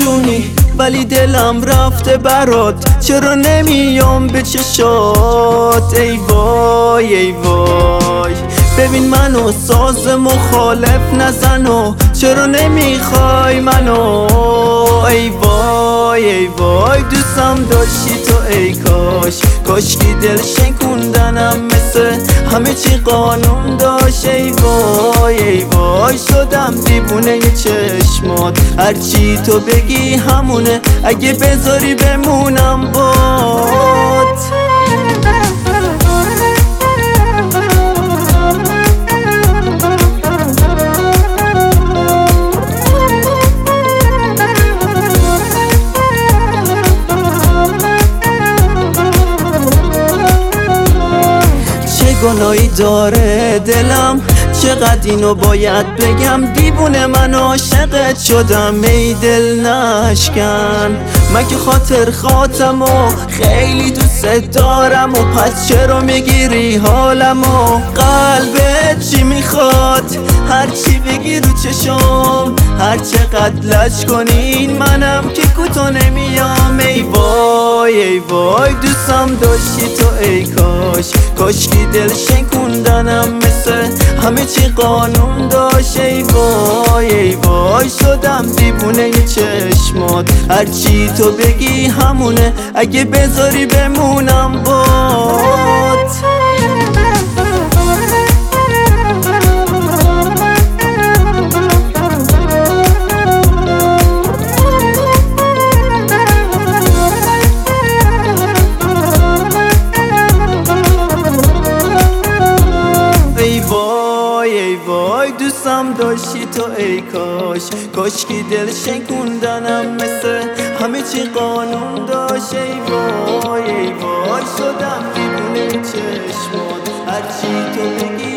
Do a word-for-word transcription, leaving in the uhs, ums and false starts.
میدونی ولی دلم رفته برات، چرا نمیام به چشات؟ ای وای ای وای ببین منو ساز مخالف نزن و چرا نمیخوای منو؟ ای وای ای وای دوستم داشتی تو ای کاش، کاشکی دل شکوندنم مثل همه چی قانون داشت. ای وای ای وای شدم دیوونه چشمات، هرچی تو بگی همونه، اگه بذاری بمونم بات. گناهی داره دلم، چقدر اینو باید بگم؟ دیوونه من عاشقت شدم ای دل نشکن، من که خاطر خاطم و خیلی دوست دارم و پس چرا میگیری حالم و قلبت چی میخواد؟ هرچی بگی رو چشم، هر چقدر لج کنین منم که کوتاه نمیام. ای وای ای وای دوستم داشتی تو ای کاش، کاشکی دل شکوندنم مثل همه چی قانون داشت. ای وای ای وای شدم دیوونه چشمات، هرچی تو بگی همونه، اگه بذاری بمونم بات. ای وای ای وای دوستم داشتی تو ای کاش، کاشکی دل شکوندنم مثل همه چی قانون داشت. ای وای ای وای شدم دیوونه چشمات، هرچی تو بگی